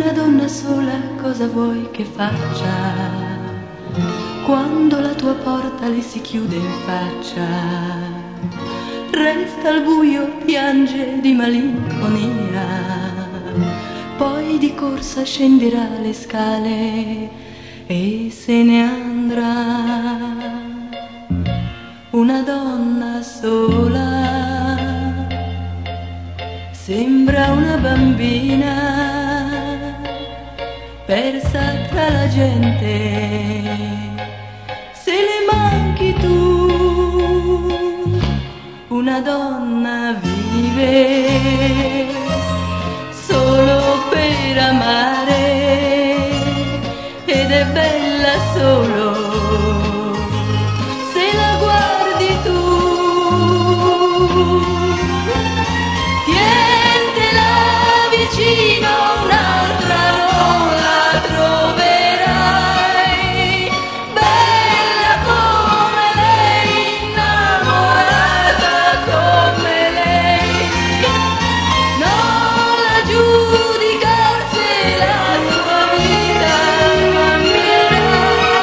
una donna sola cosa vuoi che faccia quando la tua porta le si chiude in faccia? Resta al buio, piange di malinconia, poi di corsa scenderà le scale e se ne andrà. Una donna sola sembra una bambina persa tra la gente. Se le manchi tu, una donna vive solo per amare ed è bella solo se la guardi tu. Tientela vicino, un'altra non la troverai bella come lei, innamorata come lei. Non la giudicare se la sua vita cambierà,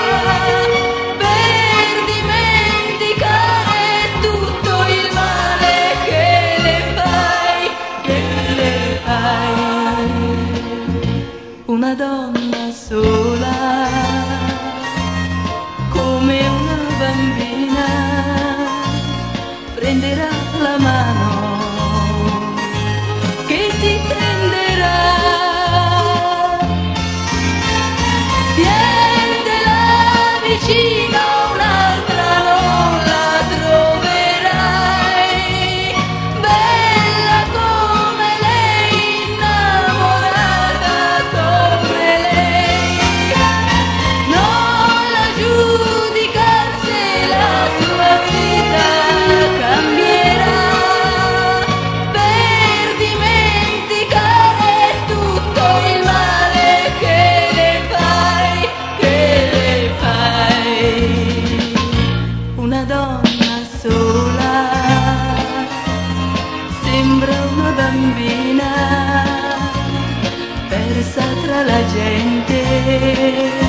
per dimenticare tutto il male che le fai, che le fai. Una donna sola come una bambina prenderà la mano che si tenderà. Tientela vicino, un'altra non la troverai bella come lei, innamorata come lei. Non la giudicar se la sua vita cambierà, per dimenticare tutto il male che le fai, che le fai. Una donna sola sembra una bambina persa tra la gente.